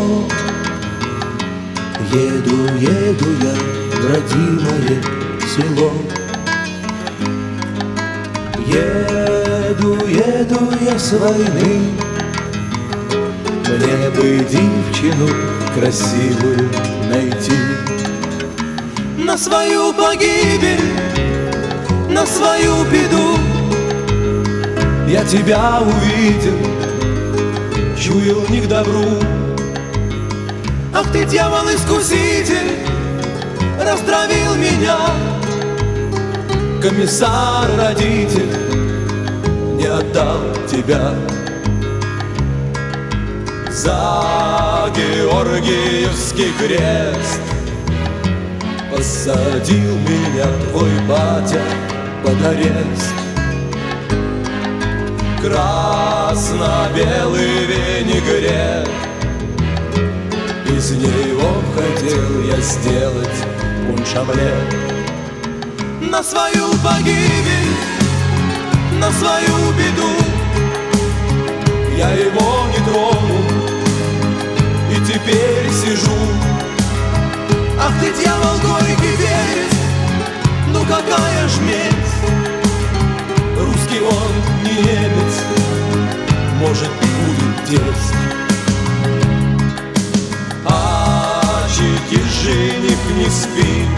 село. Еду, еду я в родимое село. Еду, еду я с войны. Мне бы девчину красивую найти. На свою погибель, на свою беду я тебя увидел, чуял не к добру. Ах ты, дьявол-искуситель, растравил меня. Комиссар-родитель не отдал тебя. За Георгиевский крест посадил меня твой батя под арест. Красно-белый винегрет, из него хотел я сделать пунш-омлет. На свою погибель, на свою беду я его не трону и теперь сижу. Ах ты, дьявол, горький верес, ну какая ж месть. Русский он не немец, может, будет тесть. А чики жених не спит,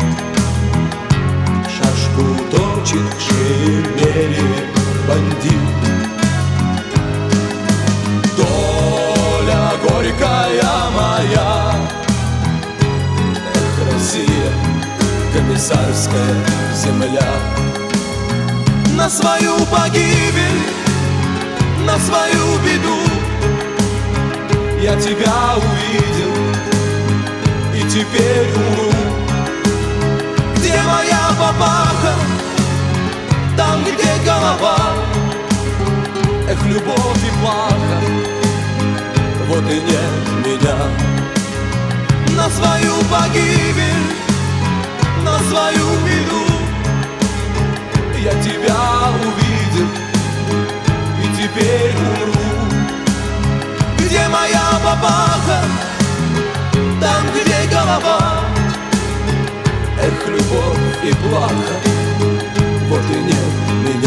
шашку точит к шее мере бандит. Доля горькая моя, эх, Россия, комиссарская земля. На свою погибель, на свою беду я тебя увидел и теперь умру. Где моя папаха? Там, где голова. Эх, любовь и плаха, вот и нет меня. На свою погибель, на свою беду я тебя увидел и теперь умру. Где моя папаха? Там, где голова. Эх, любовь и плаха, вот и нет меня.